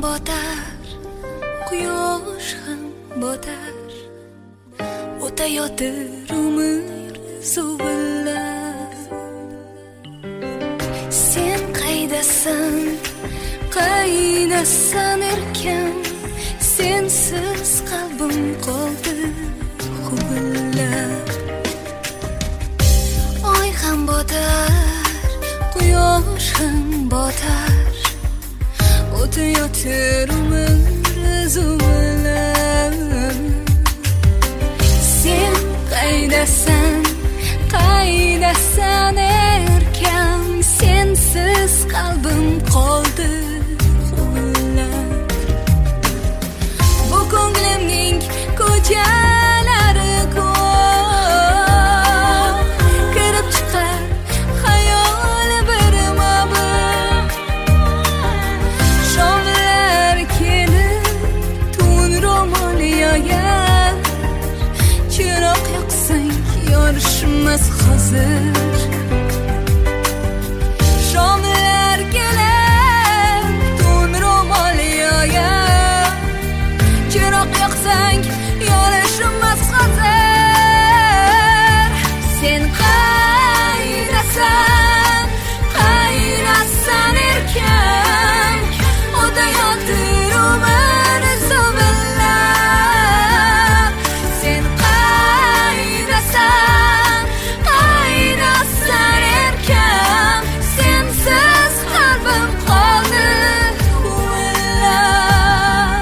botar, quyosh ham botar, o'tayotir umr zuvillab. Sen qaydasan, qaydasan erkan, sensiz qalbim qoldi huvillab. Oy ham botar, quyosh ham botar, o'tayotir umr zuvillab. Sen qaydasan, qaydasan erkan, sensiz qalbim qoldi huvillab. Bu ko'nglimning ko'chalari ko'p, kirib chiqar xayol birma-bir. Shomlar kelib tun ro'mol yoyar, chiroq yoqsang yorishmas hozir. Shomlar kelib tun ro'mol yoyar, chiroq yoqsang yorishmas hozir. Sen qaydasan, qaydasan erkan, o'tayotir umr zuvillab. Sen qaydasan, qaydasan erkan, sensiz qalbim qoldi huvillab.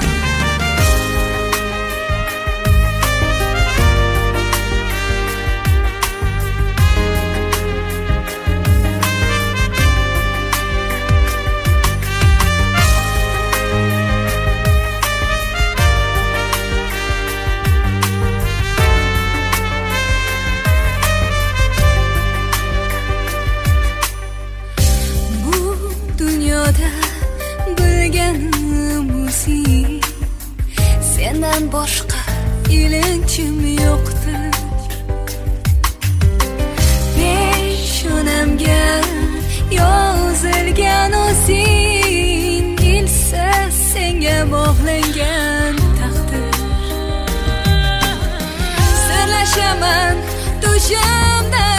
Bu dunyoda bilganim o'zing, sendan boshqa ilinjim yo'qdir. Peshonamga yozilgan o'zing, ilsa senga bog'langan taqdir. Sirlashaman tushimda